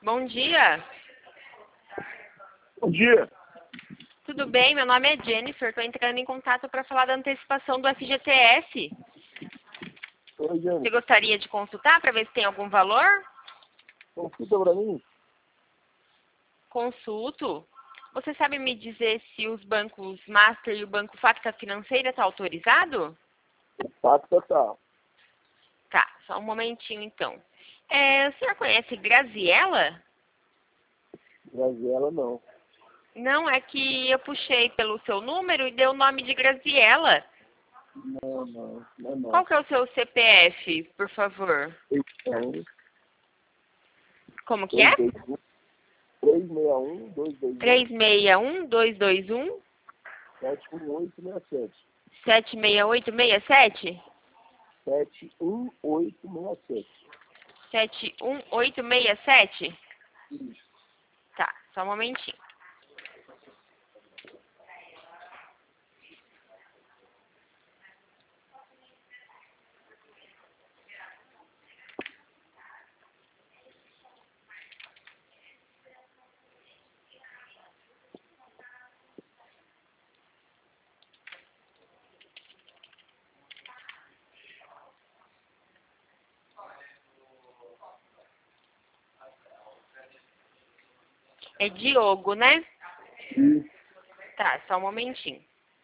Bom dia. Bom dia. Tudo bem? Meu nome é Jennifer. Estou entrando em contato para falar da antecipação do FGTS. Oi, Você Jennifer. gostaria de consultar para ver se tem algum valor? Consulta pra mim? Consulto. Você sabe me dizer se os bancos Master e o Banco Facta Financeira está autorizado? Fato total. Tá, só um momentinho então. O senhor conhece Graziella? Graziella, não. Não, é que eu puxei pelo seu número e deu o nome de Graziella. Não. Qual que é o seu CPF, por favor? Então, Como que é? 361 221 361-221 71867. 76867? 71867. 71867? Isso. Tá, só um momentinho. É Diogo, né? Isso. Tá, só um momentinho.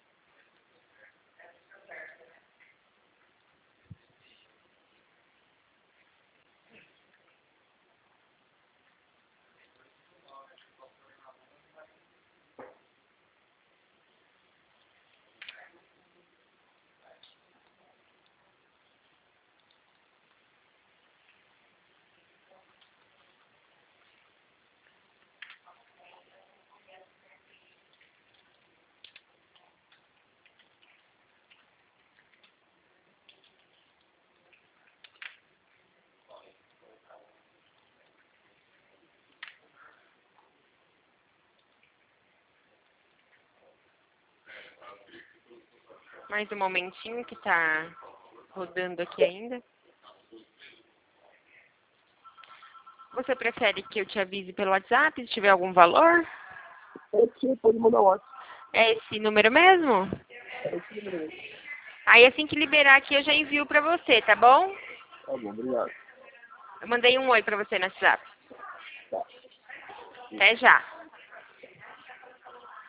Mais um momentinho que tá rodando aqui ainda. Você prefere que eu te avise pelo WhatsApp se tiver algum valor? Você pode mandar um WhatsApp. É esse número mesmo? É esse número aí. Aí assim que liberar aqui eu já envio pra você, tá bom? Tá bom, obrigado. Eu mandei um oi pra você no WhatsApp. Tá. Até já.